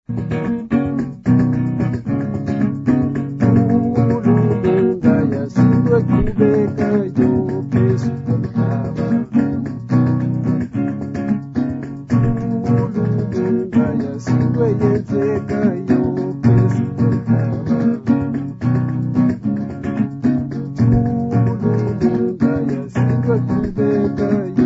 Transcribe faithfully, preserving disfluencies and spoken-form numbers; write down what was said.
Ulunga yasindwe kubeka yo phezu komhlaba. Ulunga yasindwe yenzeka yo phezu komhlaba. Ulunga yasindwe kubeka yo